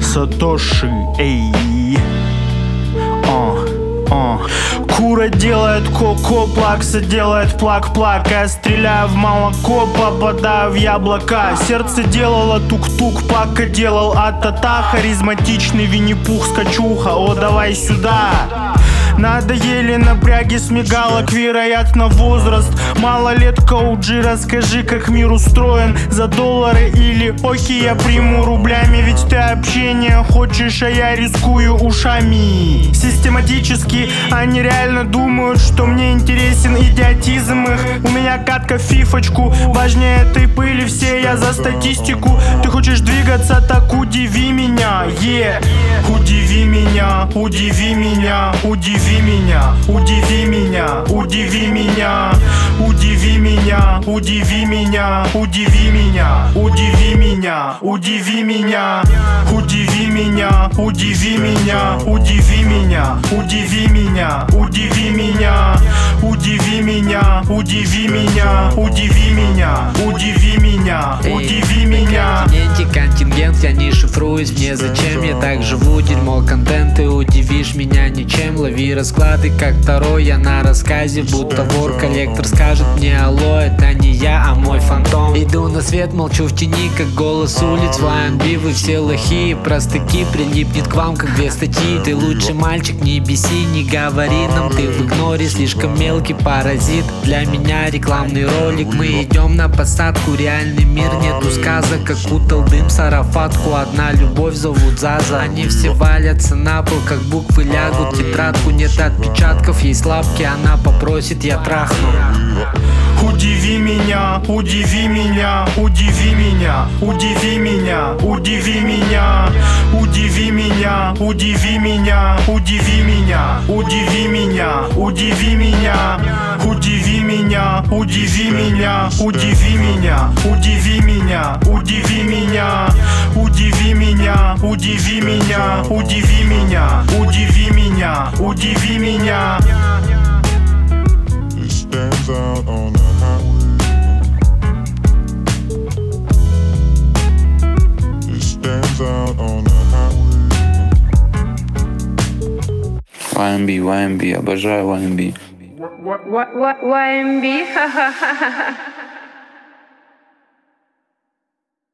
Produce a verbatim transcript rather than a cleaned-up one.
Сатоши, эй. О, о. Кура делает коко, плакса делает плак-плак. Я стреляю в молоко, попадаю в яблока. Сердце делало тук-тук, Пака делал а-та-та. Харизматичный Винни-Пух с качуха, о, давай сюда. Надоели напряги с мигалок, вероятно, возраст. Малолетка о джи, расскажи, как мир устроен. За доллары или окей, я приму рублями. Ведь ты общение хочешь, а я рискую ушами. Систематически они реально думают, что мне интересен идиотизм их. У меня катка в фифочку, важнее этой пыли все, я за статистику. Ты хочешь двигаться, так удиви меня, е yeah. Удиви меня, удиви меня, удиви меня, удиви меня, удиви меня, удиви меня, удиви меня, удиви меня, удиви меня, удиви меня, удиви меня, удиви меня, удиви меня, удиви меня, удиви меня, удиви меня, удиви меня, удиви меня, удиви меня, удиви меня. Континенте контингент, я не шифруюсь, мне зачем я так живу, дерьмо контент, ты удивишь меня ничем. Лови расклады, как второй, я на рассказе, будто вор. Коллектор скажет мне алло, это не я, а мой фантом. Иду на свет, молчу в тени, как голос улиц. В ай эм би вы все лохи, простаки, прилипнет к вам, как две статьи. Ты лучший мальчик, не беси, не говори нам, ты в игноре, слишком мелкий паразит. Для меня рекламный ролик, мы идем на посадку, реальный мир, нету сказок, как кутал дым сарафатку. Одна любовь зовут Заза, они все валятся на пол, как буквы лягут в тетрадку. Нет отпечатков, есть лапки, она попросит, я трахну. Удиви меня, удиви меня, удиви меня, удиви меня, удиви меня, удиви меня, удиви меня, удиви меня, удиви меня, удиви меня, удиви меня, удиви меня, удиви меня, удиви меня, удиви меня, удиви меня, удиви меня, удиви меня, удиви меня, удиви меня. Stands out on the highway. It stands out on the highway. вай эм би, вай эм би, обожаю вай эм би. вай эм би, ха-ха-ха-ха.